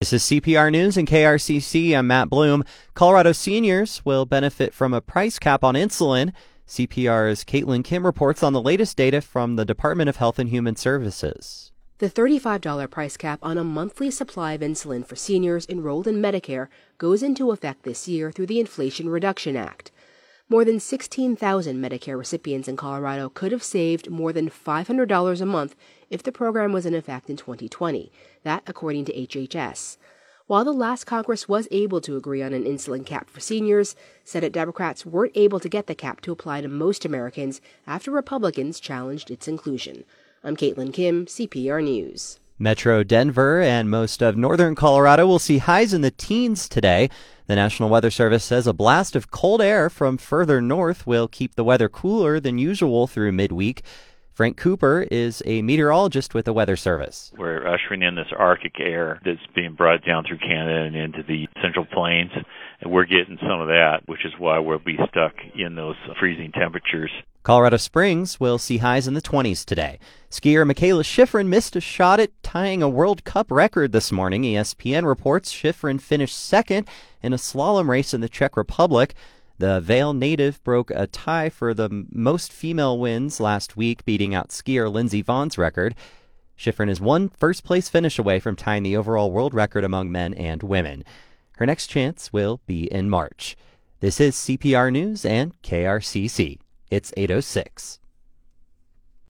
This is CPR News and KRCC. I'm Matt Bloom. Colorado seniors will benefit from a price cap on insulin. CPR's Caitlin Kim reports on the latest data from the Department of Health and Human Services. The $35 price cap on a monthly supply of insulin for seniors enrolled in Medicare goes into effect this year through the Inflation Reduction Act. More than 16,000 Medicare recipients in Colorado could have saved more than $500 a month if the program was in effect in 2020, that according to HHS. While the last Congress was able to agree on an insulin cap for seniors, Senate Democrats weren't able to get the cap to apply to most Americans after Republicans challenged its inclusion. I'm Caitlin Kim, CPR News. Metro Denver and most of northern Colorado will see highs in the teens today. The National Weather Service says a blast of cold air from further north will keep the weather cooler than usual through midweek. Frank Cooper is a meteorologist with the Weather Service. We're ushering in this Arctic air that's being brought down through Canada and into the Central Plains, and we're getting some of that, which is why we'll be stuck in those freezing temperatures. Colorado Springs will see highs in the 20s today. Skier Mikaela Shiffrin missed a shot at tying a World Cup record this morning. ESPN reports Shiffrin finished second in a slalom race in the Czech Republic. The Vail native broke a tie for the most female wins last week, beating out skier Lindsey Vohn's record. Shiffrin is one first-place finish away from tying the overall world record among men and women. Her next chance will be in March. This is CPR News and KRCC. It's 8:06.